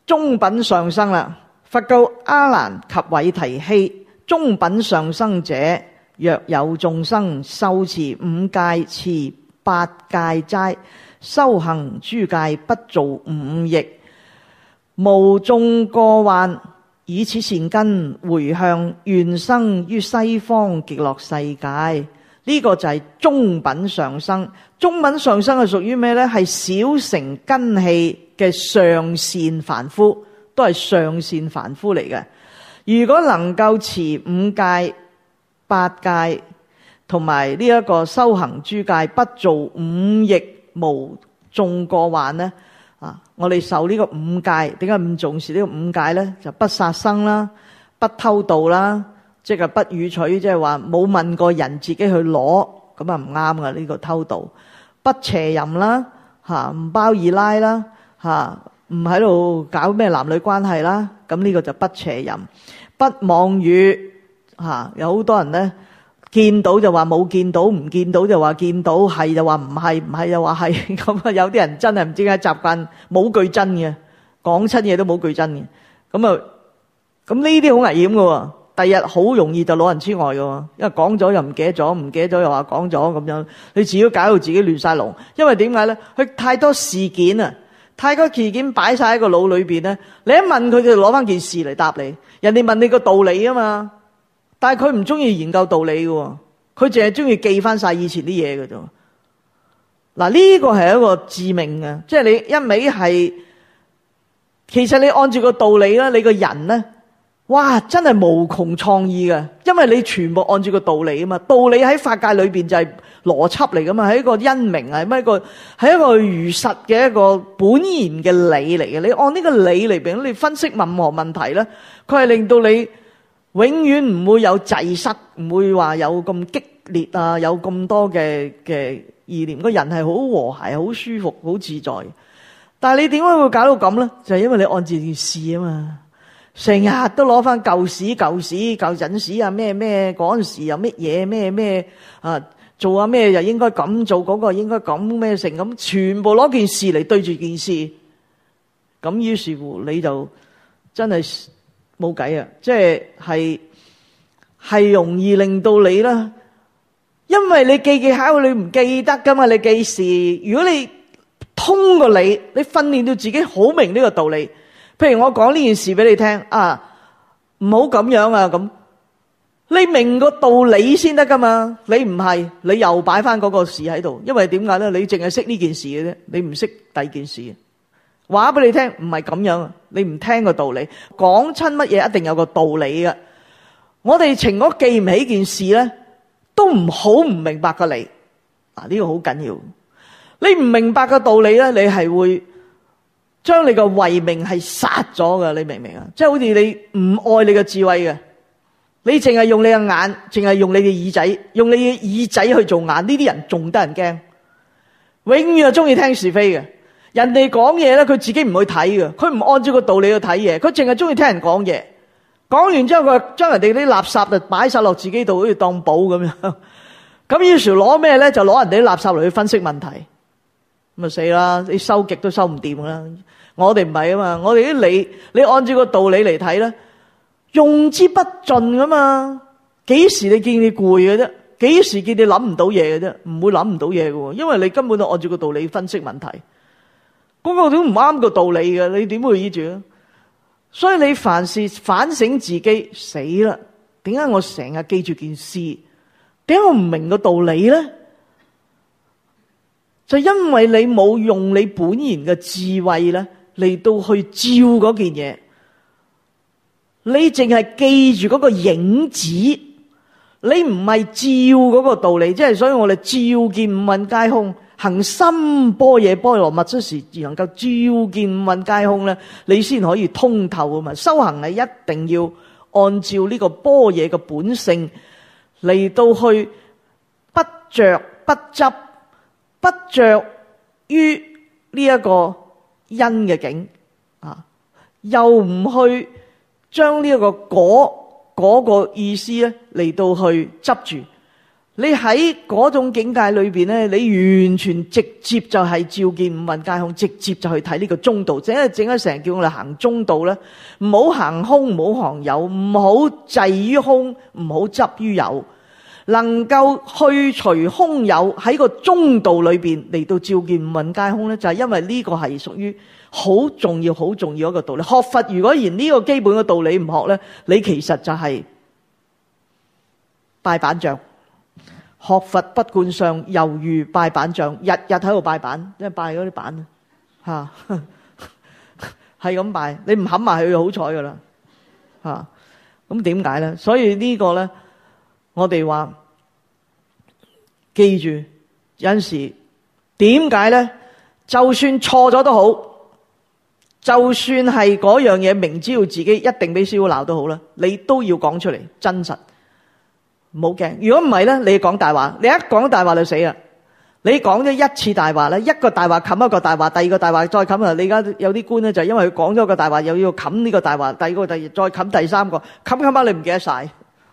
中品上生啦。佛告阿難及韋提希：中品上生者，若有眾生受持五戒，持八戒齋，修行諸戒，不造五逆，無眾過患，以此善根回向願生於西方極樂世界。呢個就係中品上生。中品上生係屬於咩呢？係小乘根器嘅上善凡夫，都係上善凡夫嚟嘅。如果能夠持五戒、八戒同埋呢一個修行諸戒，不造五逆，無眾過患呢？我哋受呢個五戒，點解咁重視呢個五戒呢？就不殺生啦，不偷盜啦，即係不與取，即係話冇問過人自己去攞，咁啊唔啱噶呢個偷盜。不邪淫啦，唔包二奶啦，唔喺度搞咩男女關係啦，咁呢個就不邪淫。不妄語，有好多人呢，見到就話冇見到，唔見到就話見到，係就話唔係，唔係就話係。咁啊，有啲人真係唔知點解習慣冇句真嘅，講親嘢都冇句真嘅。咁呢啲好危險嘅喎。第日好容易就攞人痴呆嘅喎，因為講咗又唔記得咗，唔記得咗又話講咗咁樣，你自己搞到自己亂晒龍。因為點解咧？佢太多事件啊，太多事件擺晒喺個腦裏邊咧。你一問佢，就攞翻件事嚟答你。人哋問你個道理啊嘛，但係佢唔中意研究道理嘅喎，佢淨係中意記翻晒以前啲嘢嘅啫。嗱，呢個係一個致命嘅，即係你一味係，其實你按住個道理咧，你個人咧。哇！真係無窮創意嘅，因為你全部按住個道理啊嘛。道理喺法界裏邊就係邏輯嚟噶嘛，係一個因明，係一個如實嘅一個本然嘅理嚟嘅。你按呢個理嚟俾你分析任何問題咧，佢係令到你永遠唔會有滯塞，唔會話有咁激烈啊，有咁多嘅意念。個人係好和諧、好舒服、好自在。但係你點解會搞到咁咧？就係因為你按住件事啊嘛。成日都攞翻舊陣時啊，咩嗰陣時又乜嘢咩做啊咩又應該咁做，嗰個應該咁咩成咁，全部攞件事嚟對住件事，咁於是乎你就真係冇計啊！即係容易令到你啦，因為你記考你唔記得噶嘛，你記事，如果你通過你訓練到自己好明呢個道理。譬如我講呢件事俾你聽唔好咁樣啊，咁你明個道理先得噶嘛，你唔係你又擺翻嗰個事喺度，因為點解咧？你淨係識呢件事嘅啫，你唔識第二件事。話俾你聽唔係咁樣，你唔聽個道理，講親乜嘢一定有個道理嘅。我哋情我記唔起件事咧，都唔好唔明白個理。呢個好緊要。你唔明白個道理咧，你係會將你個慧命係殺咗㗎，你明唔明啊？即係好似你唔愛你嘅智慧嘅，你淨係用你嘅眼，淨係用你嘅耳仔，用你嘅耳仔去做眼，呢啲人仲得人驚，永遠係中意聽是非嘅。人哋講嘢咧，佢自己唔去睇嘅，佢唔按照個道理去睇嘢，佢淨係中意聽人講嘢。講完之後，佢將人哋啲垃圾就擺晒落自己度，好似當寶咁樣。咁於是攞咩咧？就攞人哋啲垃圾嚟去分析問題。咁啊死啦！你收極都收唔掂啦。我哋唔係啊嘛，我哋啲理，你按照個道理嚟睇咧，用之不盡噶嘛。幾時你見你攰嘅啫？幾時見你諗唔到嘢嘅啫？唔會諗唔到嘢嘅，因為你根本都按照個道理分析問題。嗰個都唔啱個道理嘅，你點會依住啊？所以你凡事反省自己，死啦！點解我成日記住件事？點解我唔明個道理咧？就因為你冇用你本然嘅智慧咧嚟到去照嗰件嘢，你淨係記住嗰個影子，你唔係照嗰個道理。即係所以我哋照見五蘊皆空，行深般若波羅蜜多時，而能夠照見五蘊皆空咧，你先可以通透啊嘛。修行係一定要按照呢個般若嘅本性嚟到去不着不執。不着於呢一個因嘅境又唔去將呢一個果個意思咧嚟到去執住， 你喺嗰種境界裏邊咧，你完全直接就係照見五蘊皆空，直接就去睇呢個中道。整一成日叫我哋行中道咧，唔好行空，唔好行有，唔好滯於空，唔好執於有，能夠去除空有喺個中道裏邊嚟到照見五蘊皆空咧，就係因為呢個係屬於好重要、好重要一個道理。學佛如果連呢個基本嘅道理唔學咧，你其實就係拜板像。學佛不觀相，猶如拜板像，日日喺度拜板，即係拜嗰啲板啊，係咁拜，你唔冚埋佢好彩噶啦，吓，咁點解咧？所以呢個咧，我哋話記住，有陣時點解咧？就算錯咗都好，就算係嗰樣嘢明知道自己一定俾師父鬧都好啦，你都要講出嚟，真實。唔好驚，如果唔係咧，你講大話，你一講大話就死啦。你講咗一次大話咧，一個大話冚一個大話，第二個大話再冚啊！你而家有啲官咧就係因為佢講咗個大話，又要冚呢個大話，第二個再冚第三個，冚下你唔記得晒。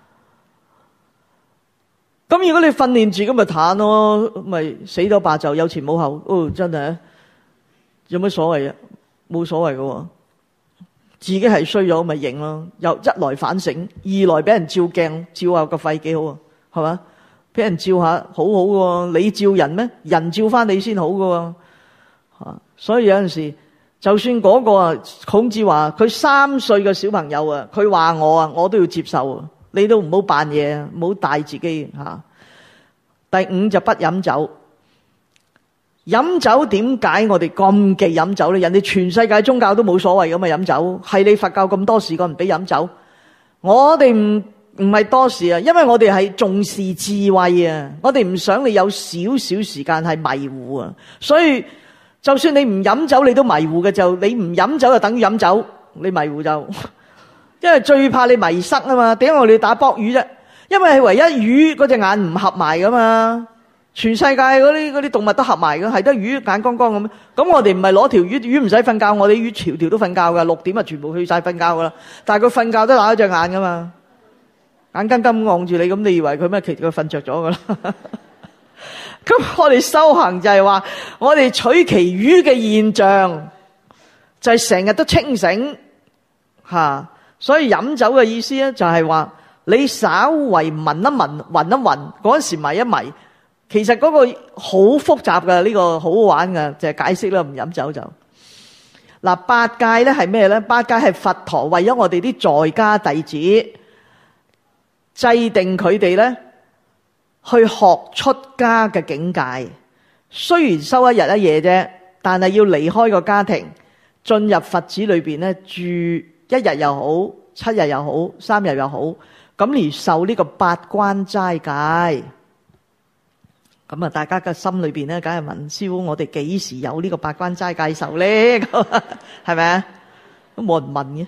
咁如果你訓練自己咪攤咯，咪死咗罷就有前冇後。哦，真係有乜所謂啊？冇所謂噶。自己係衰咗咪認咯，又一來反省，二來俾人照鏡照下個肺幾好啊，係嘛？俾人照下好好喎，你照人咩？人照翻你先好噶喎，所以有陣時就算嗰個啊，孔子話佢3歲嘅小朋友啊，佢話我啊，我都要接受啊，你都唔好扮嘢啊，唔好帶自己吓。第5就不飲酒。飲酒點解我哋咁忌飲酒咧？人哋全世界宗教都冇所謂咁啊，飲酒係你佛教咁多事，個唔俾飲酒。我哋唔係多事啊，因為我哋係重視智慧啊，我哋唔想你有少少時間係迷糊啊。所以就算你唔飲酒，你都迷糊嘅，就你唔飲酒就等於飲酒，你迷糊就因為最怕你迷失啊嘛。點解我哋打卜魚啫？因為係唯一魚嗰隻眼唔合埋噶嘛。全世界嗰啲動物都合埋嘅，係得魚眼光光咁。咁我哋唔係攞條魚唔使瞓覺，我哋魚條條都瞓覺噶，6點啊全部去晒瞓覺噶啦。但係佢瞓覺都揦咗隻眼噶嘛，眼金金望住你，咁你以為佢咩？其實佢瞓着咗噶啦。咁我哋修行就係話，我哋取其魚嘅現象，就係成日都清醒吓。所以飲酒嘅意思咧，就係話你稍為聞一聞，聞一聞嗰陣時迷一迷。其實嗰個好複雜嘅，呢個好好玩嘅，就係解釋啦。唔飲酒就嗱，八戒咧係咩咧？八戒係佛陀為咗我哋啲在家弟子制定佢哋咧去學出家嘅境界。雖然修一日一夜啫，但係要離開個家庭，進入佛寺裏邊咧住1日又好，7日又好，3日又好，咁而受呢個8關齋戒。咁啊，大家嘅心裏邊咧，梗係問師父：我哋幾時有呢個8關齋戒受咧？係咪啊？都冇人問嘅，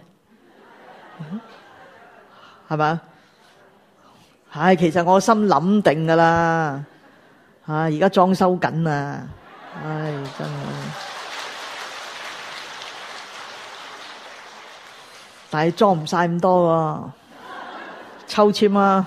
係咪啊？唉，其實我心諗定噶啦，而家裝修緊啊！唉，真係，但係裝唔晒咁多喎，抽籤啊！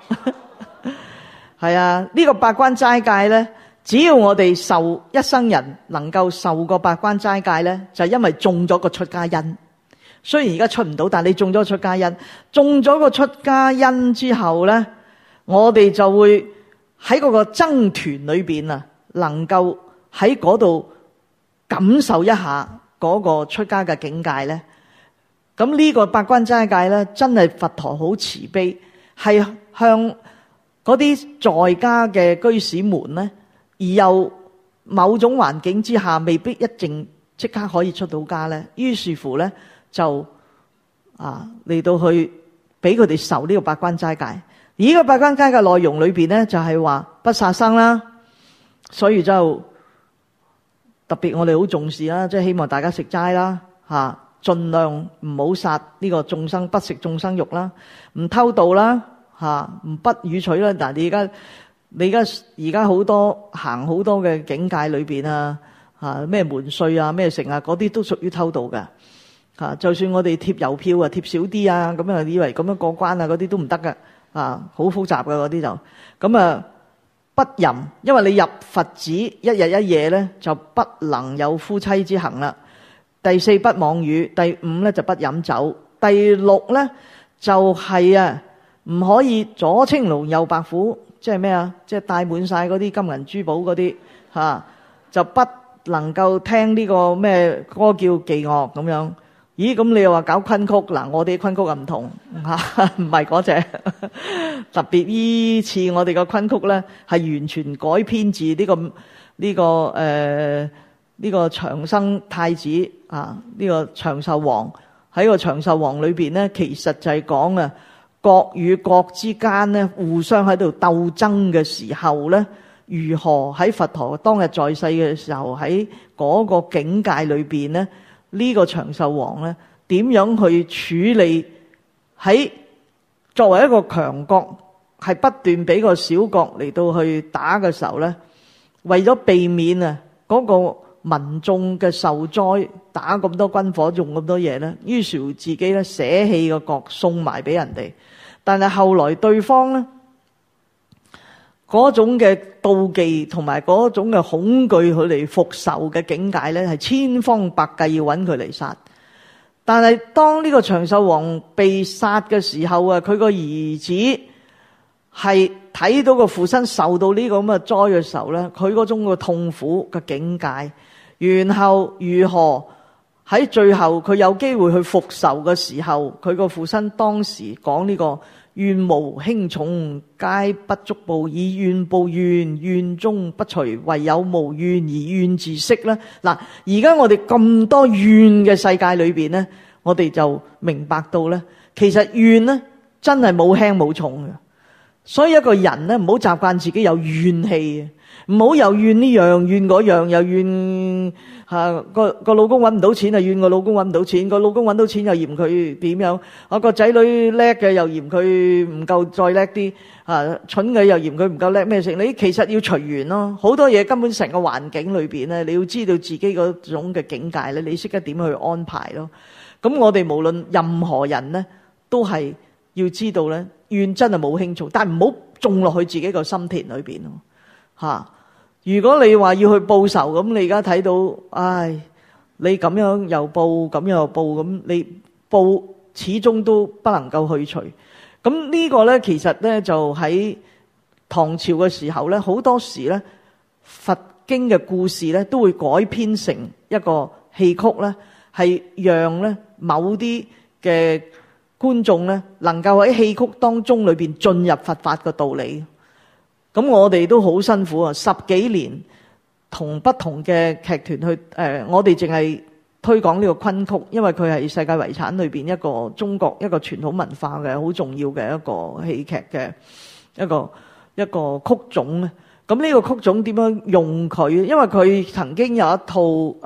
係啊，呢個8關齋戒咧，只要我哋受一生人能夠受個8關齋戒咧，就係因為種咗個出家因。雖然而家出唔到，但係你種咗出家因，種咗個出家因之後咧，我哋就會喺嗰個僧團裏邊啊，能夠喺嗰度感受一下嗰個出家嘅境界咧。咁呢個8關齋戒咧，真係佛陀好慈悲，係向嗰啲在家嘅居士們咧，而又某種環境之下未必一定即刻可以出到家咧，於是乎咧就嚟到去俾佢哋受呢個8關齋戒。而呢個8關齋戒內容裏邊咧，就係話不殺生啦，所以就特別我哋好重視啦，即係希望大家食齋啦，盡量唔好殺呢個眾生，不食眾生肉啦，唔偷盜啦。唔不語取啦。嗱，你而家好多行好多嘅境界裏邊啊，咩門稅啊，咩成啊，嗰啲都屬於偷盜嘅。就算我哋貼郵票啊，貼少啲啊，咁啊以為咁樣過關啊，嗰啲都唔得噶。好複雜嘅嗰啲就咁啊， 不淫，因為你入佛寺一日一夜咧，就不能有夫妻之行啦。第四不妄語，第五咧就不飲酒，第六咧就係唔可以左青龍右白虎，即係咩啊？即係戴滿晒嗰啲金銀珠寶嗰啲就不能夠聽呢個咩歌叫伎樂咁樣。咦，咁你又話搞昆曲嗱？我哋昆曲又唔同唔係嗰隻。特別呢次我哋個昆曲咧係完全改編自呢個長生太子呢個長壽王。喺個長壽王裏邊咧，其實就係講國與國之間咧互相喺度鬥爭嘅時候咧，如何喺佛陀當日在世嘅時候喺嗰個境界裏邊咧，呢個長壽王咧點樣去處理喺作為一個強國係不斷俾個小國嚟到去打嘅時候咧，為咗避免嗰個民眾嘅受災，打咁多軍火用咁多嘢咧，於是乎自己咧捨棄個國送埋俾人哋。但係後來對方咧嗰種嘅妒忌同埋嗰種嘅恐懼佢嚟復仇嘅境界咧，係千方百計要揾佢嚟殺。但係當呢個長壽王被殺嘅時候佢個兒子係睇到個父親受到呢個咁嘅災嘅時候咧，佢嗰種嘅痛苦嘅境界，然後如何喺最後佢有機會去復仇嘅時候，佢個父親當時講呢個怨無輕重皆不足報，以怨報怨，怨中不除，唯有無怨而怨自息啦。嗱，而家我哋咁多怨嘅世界裏邊咧，我哋就明白到咧，其實怨咧真係冇輕冇重嘅。所以一個人咧唔好習慣自己有怨氣，唔好又怨呢樣怨嗰樣，又怨個老公搵唔到錢啊，怨個老公搵唔到錢，個老公搵到錢又嫌佢點樣，個仔女叻嘅又嫌佢唔夠再叻啲，蠢嘅又嫌佢唔夠叻咩成。你其實要隨緣咯，好多嘢根本成個環境裏邊咧，你要知道自己嗰種嘅境界咧，你識得點去安排咯。咁我哋無論任何人咧，都係要知道咧，怨真係冇輕重，但係唔好種落去自己個心田裏邊咯。如果你話要去報仇咁，你而家睇到，唉，你咁樣又報，咁樣又報，咁你報始終都不能夠去除。咁呢個咧，其實咧就喺唐朝嘅時候咧，好多時咧佛經嘅故事咧都會改編成一個戲曲咧，係讓咧某啲嘅觀眾咧能夠喺戲曲當中裏邊進入佛法嘅道理。咁我哋都好辛苦10幾年同不同嘅劇團去我哋淨係推廣呢個昆曲，因為佢係世界遺產裏邊一個中國一個傳統文化嘅好重要嘅一個戲劇嘅一個曲種咧。咁呢個曲種點樣用佢？因為佢曾經有一套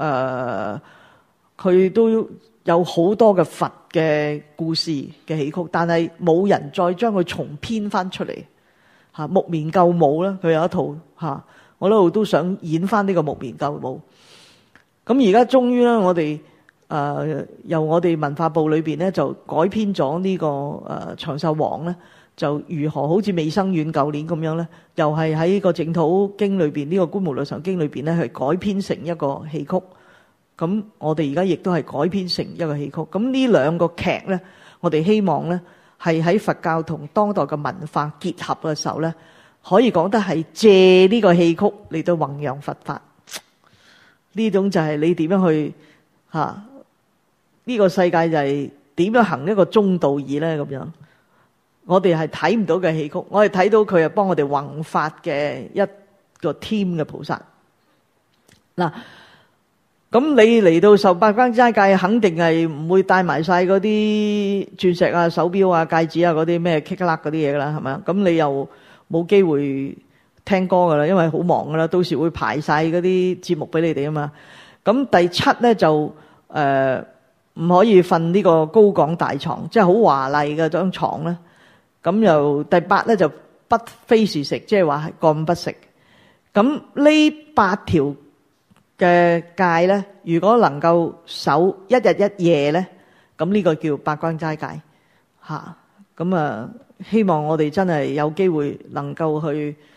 佢都有好多嘅佛嘅故事嘅戲曲，但係冇人再將佢重編翻出嚟。木棉救母啦，佢有一套我一路都想演翻呢個木棉救母。咁而家終於咧，我哋由我哋文化部裏邊咧就改編咗呢個長壽王咧，就如何好似未生遠舊年咁樣咧，又係喺個淨土經裏邊呢個觀無量壽經裏邊咧，係改編成一個戲曲。咁我哋而家亦都係改編成一個戲曲。咁呢兩個劇咧，我哋希望咧係喺佛教同當代嘅文化結合嘅時候咧，可以講得係借呢個戲曲嚟到弘揚佛法。呢種就係你點樣去呢個世界就係點樣行一個中道義咧咁樣。我哋係睇唔到嘅戲曲，我哋睇到佢係幫我哋弘法嘅一個 team 嘅菩薩。嗱，咁你嚟到受八關齋戒，肯定係唔會帶埋晒嗰啲鑽石啊、手錶啊、戒指啊嗰啲咩 kick 嗰啲嘢噶啦，係咪啊？咁你又冇機會聽歌噶啦，因為好忙噶啦，到時會排晒嗰啲節目俾你哋啊嘛。咁第7咧就唔可以瞓呢個高廣大床，即係好華麗嘅張床咧。咁又第8咧就不非是食，即係話係幹不食。咁呢8條嘅戒咧，如果能夠守一日一夜咧，咁呢個叫八關齋戒嚇。咁希望我哋真係有機會能夠去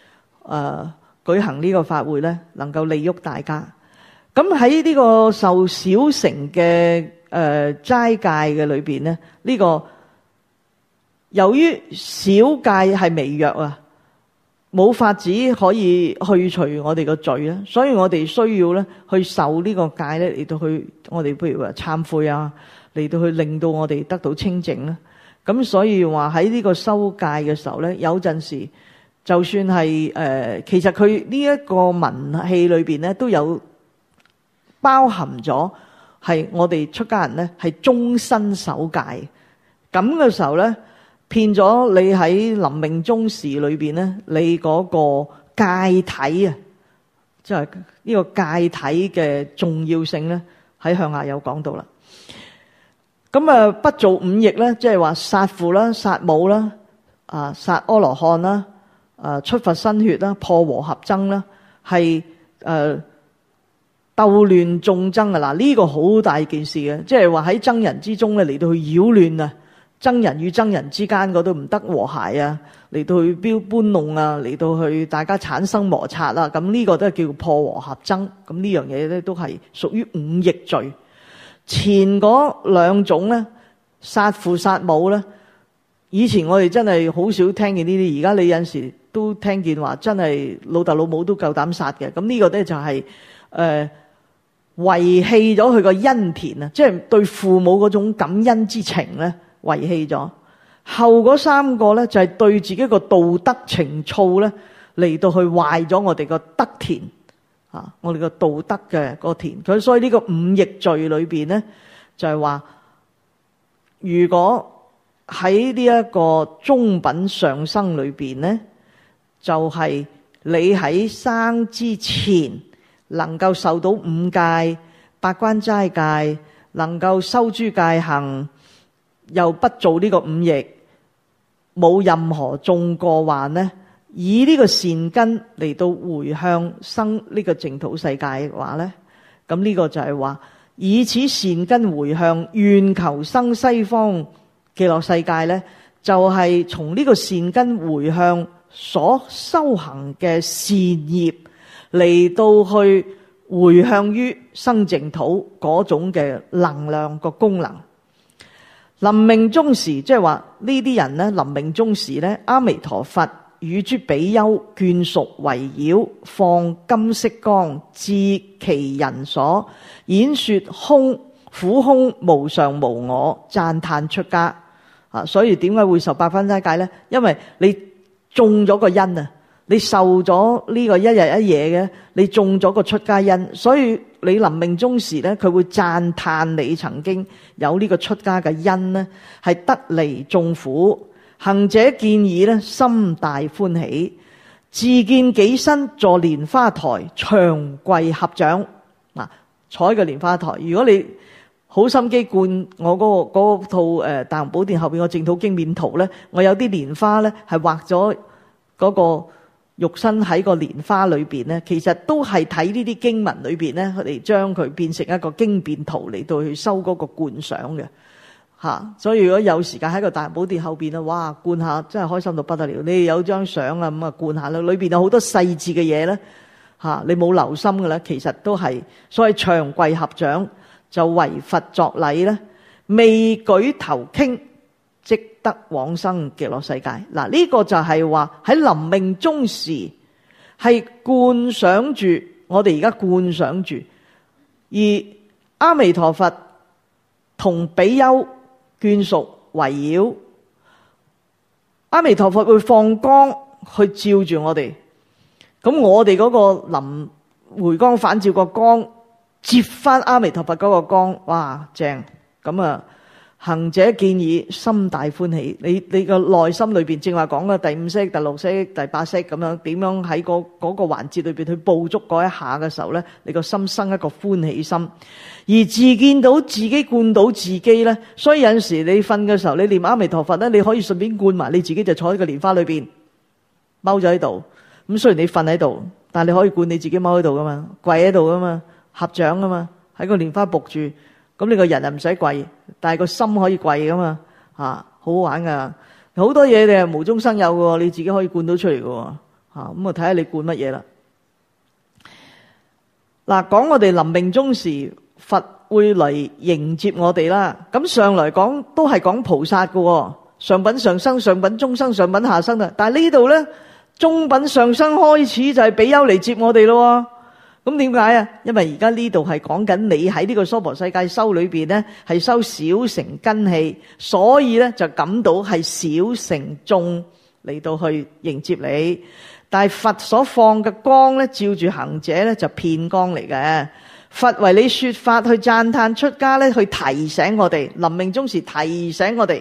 舉行呢個法會咧，能夠利益大家。咁喺呢個受小乘嘅齋戒嘅裏邊咧，呢個由於小戒係微弱啊，冇法子可以去除我哋個罪咧，所以我哋需要咧去受呢個戒咧，嚟到去我哋譬如話懺悔啊，嚟到去令到我哋得到清淨啦。咁所以話喺呢個修戒嘅時候咧，有陣時就算係其實佢呢一個文氣裏邊咧都有包含咗係我哋出家人咧係終身守戒。咁嘅時候咧，變咗你喺臨命終時裏邊咧，你嗰個戒體啊，即係呢個戒體嘅重要性咧，喺向下有講到啦。咁不做五逆咧，即係話殺父啦、殺母啦、殺阿羅漢啦、出佛身血啦、破和合僧啦，係鬥亂眾僧啊！嗱，呢個好大件事嘅，即係話喺僧人之中咧嚟到去擾亂啊，僧人與僧人之間嗰度唔得和諧啊，嚟到去搬弄啊，嚟到去大家產生摩擦啦，咁呢個都係叫破和合僧。咁呢樣嘢咧都係屬於五逆罪。前嗰兩種咧，殺父殺母咧，以前我哋真係好少聽見呢啲，而家你有陣時都聽見話真係老豆老母都夠膽殺嘅。咁呢個咧就係遺棄咗佢個恩田啊，即係對父母嗰種感恩之情咧遺棄咗。後嗰三個咧就係對自己個道德情操咧嚟到去壞咗我哋個德田。我哋個道德嘅個田，佢所以呢個五逆罪裏邊咧，就係話，如果喺呢一個中品上生裏邊咧，就係你喺生之前能夠受到五戒、八關齋戒，能夠修諸戒行，又不做呢個五逆，冇任何種過患咧。以呢個善根嚟到回向生呢個淨土世界嘅話咧，咁呢個就係話以此善根回向願求生西方極樂世界咧，就係從呢個善根回向所修行嘅善業嚟到去回向於生淨土嗰種嘅能量個功能。臨命終時，即係話呢啲人咧，臨命終時咧，阿彌陀佛與諸比丘眷屬圍繞，放金色光，至其人所演說苦空無常無我，讚歎出家。所以點解會受八關齋戒咧？因為你種咗個因啊，你受咗呢個一日一夜嘅，你種咗個出家因，所以你臨命終時咧，佢會讚歎你曾經有呢個出家嘅因咧，係得離眾苦。行者見已咧，心大歡喜，自見己身坐蓮花台，長跪合掌。坐喺個蓮花台，如果你好心機觀我嗰套大雄寶殿後邊個淨土經面圖咧，我有啲蓮花咧係畫咗嗰個肉身喺個蓮花裏邊咧，其實都係睇呢啲經文裏邊咧，嚟將佢變成一個經變圖嚟到去收嗰個觀賞嘅。所以如果有時間喺個大雄寶殿後邊啊，哇，觀下真係開心到不得了。你有張相啊，咁啊觀下啦，裏邊有好多細緻嘅嘢咧，你冇留心嘅咧，其實都係所謂長跪合掌就為佛作禮咧，未舉頭傾即得往生極樂世界。嗱，呢個就係話喺臨命終時係觀想住，我哋而家觀想住，而阿彌陀佛同比丘眷屬圍繞，阿彌陀佛會放光去照住我哋，咁我哋嗰個臨回光返照個光接翻阿彌陀佛嗰個光，哇正！咁啊，行者見已，心大歡喜。你個內心裏邊正話講嘅第五識、第六識、第八識咁樣，點樣喺嗰個環節裏邊去捕捉嗰一下嘅時候咧，你個心生一個歡喜心。而自見到自己灌到自己咧，所以有陣時你瞓嘅時候，你念阿彌陀佛咧，你可以順便灌埋你自己，就坐喺個蓮花裏邊踎咗喺度。咁雖然你瞓喺度，但係你可以灌你自己踎喺度噶嘛，跪喺度噶嘛，合掌噶嘛，喺個蓮花伏住。咁你個人啊唔使跪，但係個心可以跪噶嘛，好好玩噶。好多嘢你係無中生有嘅，你自己可以灌到出嚟嘅， 咁啊睇下你管乜嘢啦。嗱，講我哋臨命終時，佛會嚟迎接我哋啦。咁上來講都係講菩薩嘅，上品上生、上品中生、上品下生啊。但係呢度咧，中品上生開始就係比丘嚟接我哋咯。咁點解啊？因為而家呢度係講緊你喺呢個娑婆世界修裏邊咧，係修小乘根器，所以咧就感到係小乘眾嚟到去迎接你。但係佛所放嘅光咧，照住行者咧就片光嚟嘅。佛為你說法去讚歎出家咧，去提醒我哋臨命終時提醒我哋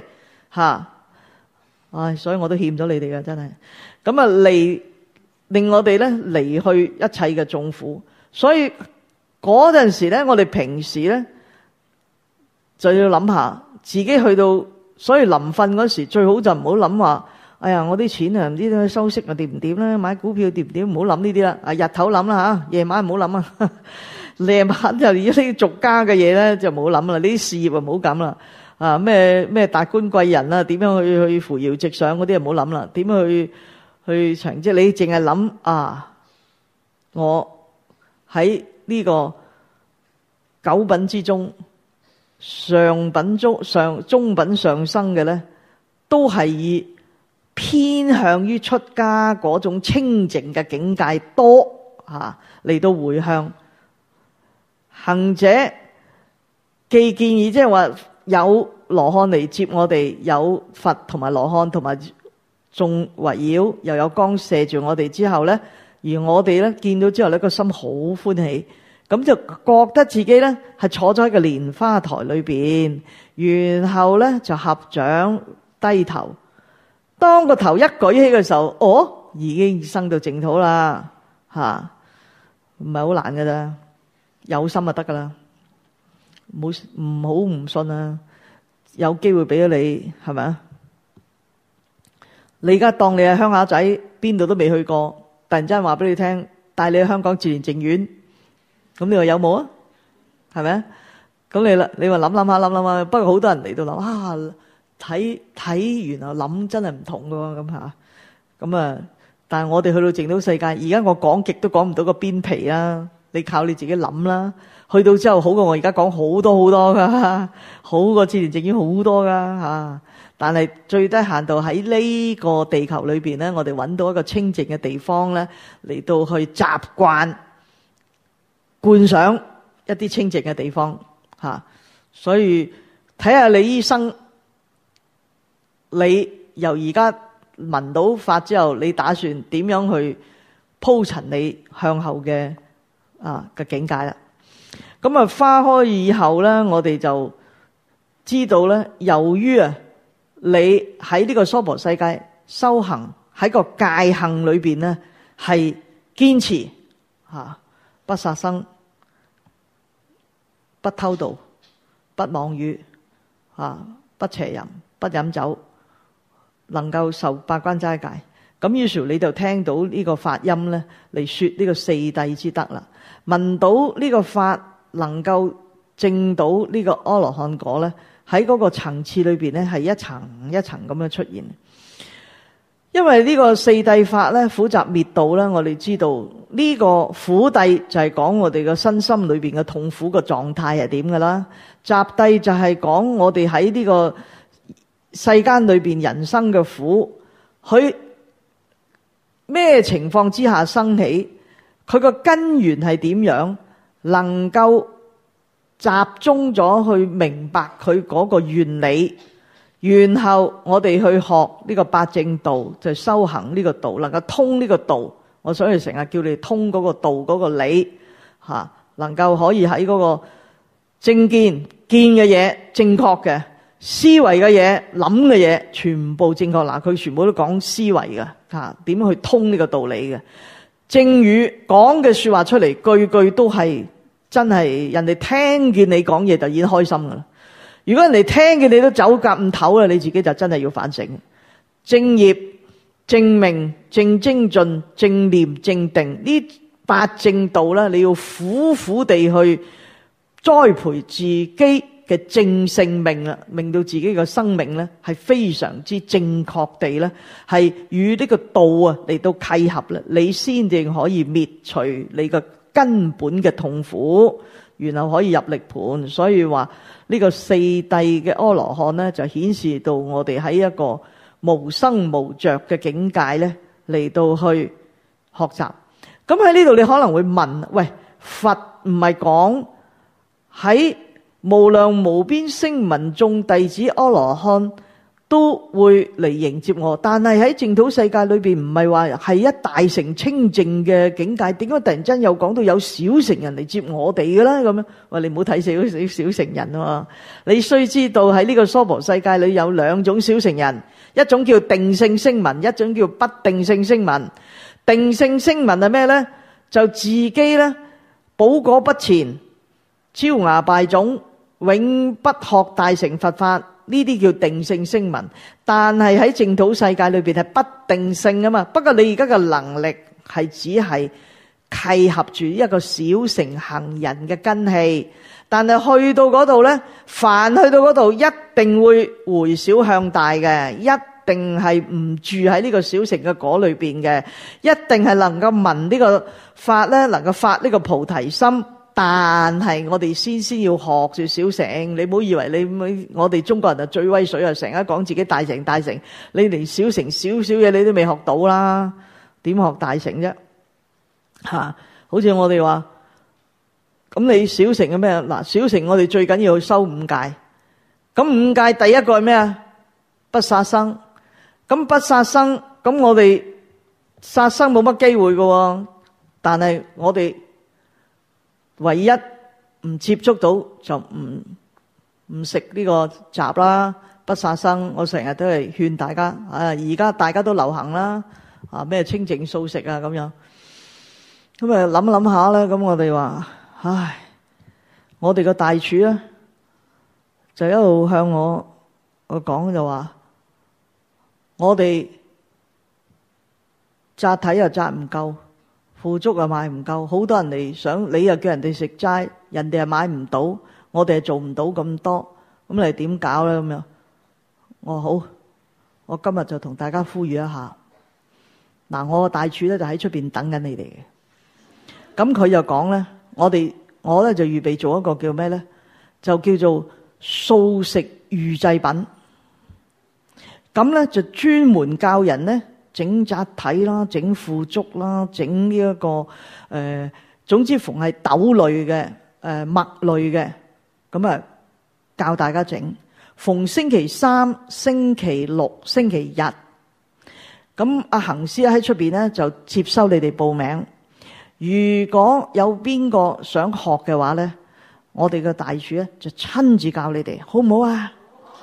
所以我都欠咗你哋嘅真係。咁啊令我哋咧離去一切嘅眾苦。所以嗰陣時咧，我哋平時咧就要諗下自己去到，所以臨瞓嗰時最好就唔好諗話，哎呀我啲錢啊唔知點樣收息啊掂唔掂咧，買股票掂唔掂，唔好諗呢啲啦。日頭諗啦吓，夜晚唔好諗啊。夜晚就呢啲俗家嘅嘢咧就唔好諗啦，呢啲事業啊唔好咁啦。咩達官貴人啊，點樣去扶搖直上嗰啲啊唔好諗啦。點樣去長，即係你淨係諗我喺呢個九品之中，上品中品上生嘅咧，都係以偏向於出家嗰種清淨嘅境界多嚟到回向。行者既建議即係話有羅漢嚟接我哋，有佛同埋羅漢同埋眾圍繞，又有光射住我哋之後咧，而我哋咧見到之後咧個心好歡喜，咁就覺得自己咧係坐咗喺個蓮花台裏邊，然後咧就合掌低頭，當個頭一舉起嘅時候，已經生到淨土啦，唔係好難噶咋，有心就得噶啦，唔好唔信啊！有機會俾咗你，係咪啊？你而家當你係鄉下仔，邊度都未去過，突然之間話俾你聽，帶你去香港自然淨苑，咁你話有冇啊？係咪啊？咁你話諗下，不過好多人嚟到諗睇完啊諗真係唔同噶咁啊！但係我哋去到淨土世界，而家我講極都講唔到個邊皮啦，你靠你自己諗啦。去到之後好過我而家講好多噶，好過自然淨苑好多噶但係最低限度喺呢個地球裏邊咧，我哋揾到一個清淨嘅地方咧，嚟到去習慣觀賞一啲清淨嘅地方所以睇下你醫生，你由而家聞到法之後，你打算點樣去鋪陳你向後嘅境界啦？咁花開以後咧，我哋就知道咧，由於你喺呢個娑婆世界修行喺個戒行裏邊咧，係堅持不殺生、不偷盜、不妄語不邪淫、不飲酒，能夠受八關齋戒。咁於是你就聽到呢個法音咧，嚟說呢個四諦之德啦。聞到呢個法能夠證到呢個阿羅漢果咧，喺嗰個層次裏邊咧，係一層一層咁樣出現。因為呢個四諦法咧，苦集滅道咧，我哋知道呢個苦諦就係講我哋嘅身心裏邊嘅痛苦嘅狀態係點噶啦，集諦就係講我哋喺呢個世間裏邊人生嘅苦，佢咩情況之下生起，佢個根源係點樣，能夠集中咗去明白佢嗰個原理，然後我哋去學呢個八正道，就修行呢個道，能夠通呢個道。我所以成日叫你通嗰個道嗰個理能夠可以喺嗰個正見嘅嘢正確嘅，思維嘅嘢諗嘅嘢全部正確。佢全部都講思維嘅點樣去通呢個道理嘅。正語講嘅說話出嚟，句句都係真係人哋聽見你講嘢就已經開心噶啦。如果人哋聽見你都走夾唔唞啦，你自己就真係要反省。正業、正命、正精進、正念、正定呢八正道咧，你要苦苦地去栽培自己嘅正性命啦，令到自己嘅生命咧係非常之正確地咧係與呢個道啊嚟到契合啦，你先至可以滅除你嘅根本嘅痛苦，然後可以入力盤。所以話呢個四諦嘅阿羅漢咧，就顯示到我哋喺一個無生無着嘅境界咧嚟到去學習。咁喺呢度你可能會問，喂，佛唔係講喺無量無邊聲聞眾弟子阿羅漢都會嚟迎接我，但係喺淨土世界裏邊唔係話係一大乘清淨嘅境界，點解突然間又講到有小乘人嚟接我哋嘅咧？咁樣，喂，你唔好睇小乘人啊！你須知道喺呢個娑婆世界裏有兩種小乘人，一種叫定性聲聞，一種叫不定性聲聞。定性聲聞係咩咧？就自己咧寶果不前，焦芽敗種，永不學大乘佛法，呢啲叫定性聲聞。但係喺淨土世界裏邊係不定性啊嘛。不過你而家嘅能力係只係契合住一個小乘行人嘅根器，但係去到嗰度咧，凡去到嗰度一定會回小向大嘅，一定係唔住喺呢個小乘嘅果裏邊嘅，一定係能夠聞呢個法咧，能夠發呢個菩提心。但係我哋先要學住小乘，你唔好以為我哋中國人就最威水啊，成日講自己大乘大乘，你連小乘少少嘢你都未學到啦，點學大乘啫？好似我哋話咁，你小乘嘅咩？嗱，小乘我哋最緊要修五戒，咁五戒第一個係咩啊？不殺生。咁不殺生，咁我哋殺生冇乜機會嘅，但係我哋唯一唔接觸到就唔食呢個雜啦，不殺生。我成日都係勸大家，而家大家都流行啦，咩清淨素食啊咁樣。咁啊諗諗下咧，咁我哋話，唉，我哋個大廚咧就一路向我講就話，我哋紮體又紮唔夠，腐竹又買唔夠，好多人嚟想，你又叫人哋食齋，人哋又買唔到，我哋又做唔到咁多，咁你點搞咧？咁樣，我話好，我今日就同大家呼籲一下。嗱，我個大廚咧就喺出邊等緊你哋嘅。咁佢就講咧，我咧就預備做一個叫咩咧，就叫做素食預製品。咁咧就專門教人咧整紮體啦，整腐竹啦，整呢一個總之逢係豆類嘅麥類嘅，咁啊教大家整。逢星期三、星期六、星期日，咁阿行師喺出邊咧就接收你哋報名。如果有邊個想學嘅話咧，我哋嘅大廚咧就親自教你哋，好唔好啊？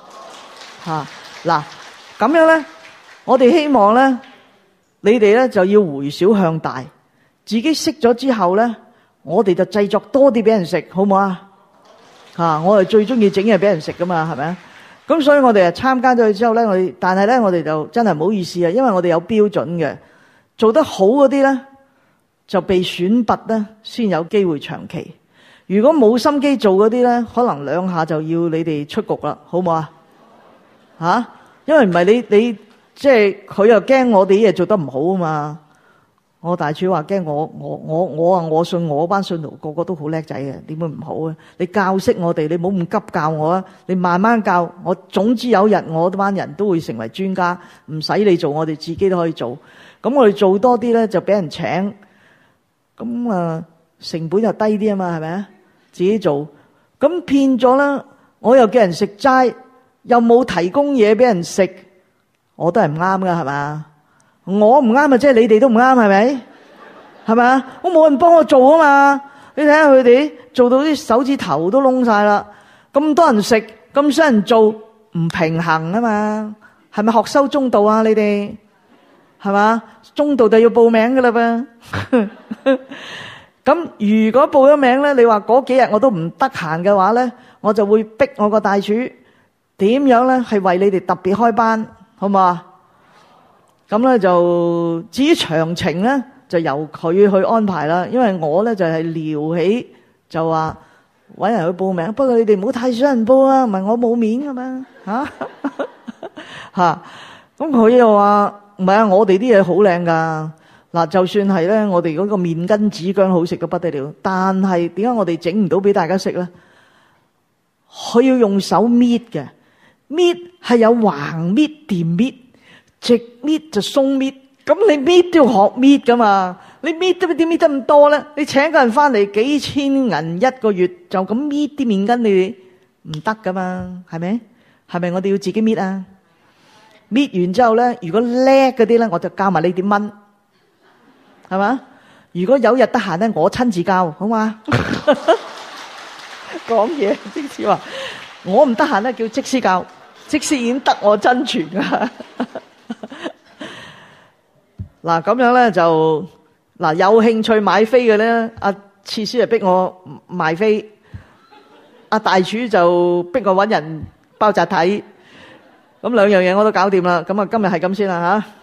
嗱。咁樣咧，我哋希望咧，你哋咧就要回小向大，自己識咗之後咧，我哋就製作多啲俾人食，好唔好啊？我哋最中意整嘢俾人食噶嘛，係咪啊？咁所以我哋啊參加咗佢之後咧，但係咧我哋就真係唔好意思啊，因為我哋有標準嘅，做得好嗰啲咧就被選拔咧先有機會長期。如果冇心機做嗰啲咧，可能兩下就要你哋出局啦，好唔好啊？因為唔係你即係佢又驚我哋啲嘢做得唔好啊嘛。我大廚話驚我信我班信徒個個都好叻仔嘅，點會唔好啊？你教識我哋，你唔好咁急教我啊！你慢慢教我，總之有日我班人都會成為專家，唔使你做，我哋自己都可以做。咁我哋做多啲咧，就俾人請，咁成本又低啲啊嘛，係咪啊？自己做，咁騙咗啦，我又叫人食齋。又冇提供嘢俾人食，我都係唔啱噶，係嘛？我唔啱啊，即係你哋都唔啱，係咪？係咪？我冇人幫我做啊嘛！你睇下佢哋做到啲手指頭都窿晒啦，咁多人食，咁少人做，唔平衡啊嘛？係咪學修中道啊？你哋係嘛？中道就要報名噶啦噃。咁如果報咗名咧，你話嗰幾日我都唔得閒嘅話咧，我就會逼我個大廚。點樣咧？係為你哋特別開班，好唔好啊？咁咧就至於詳情咧，就由佢去安排啦。因為我咧就係撩起就話搵人去報名。不過你哋唔好太少人報啊，唔係我冇面噶嘛吓。咁佢又話唔係啊，我哋啲嘢好靚噶。嗱，就算係咧，我哋嗰個麵筋子薑好食到不得了，但係點解我哋整唔到俾大家食咧？佢要用手搣嘅，搣係有橫搣、掂搣、直搣就鬆搣。咁你搣都要學搣噶嘛？你搣都點搣得咁多咧？你請個人翻嚟幾千銀一個月，就咁搣啲麵筋，你唔得噶嘛？係咪？係咪我哋要自己搣啊？搣完之後咧，如果叻嗰啲咧，我就教埋你點炆。係嘛？如果有日得閒咧，我親自教，好嘛？講嘢即使話我唔得閒咧，叫即師教，即師已經得我真傳噶。嗱，咁樣咧就嗱，有興趣買飛嘅咧，阿次師就逼我賣飛，阿大廚就逼我搵人包紮體，咁兩樣嘢我都搞掂啦。咁啊，今日係咁先啦吓。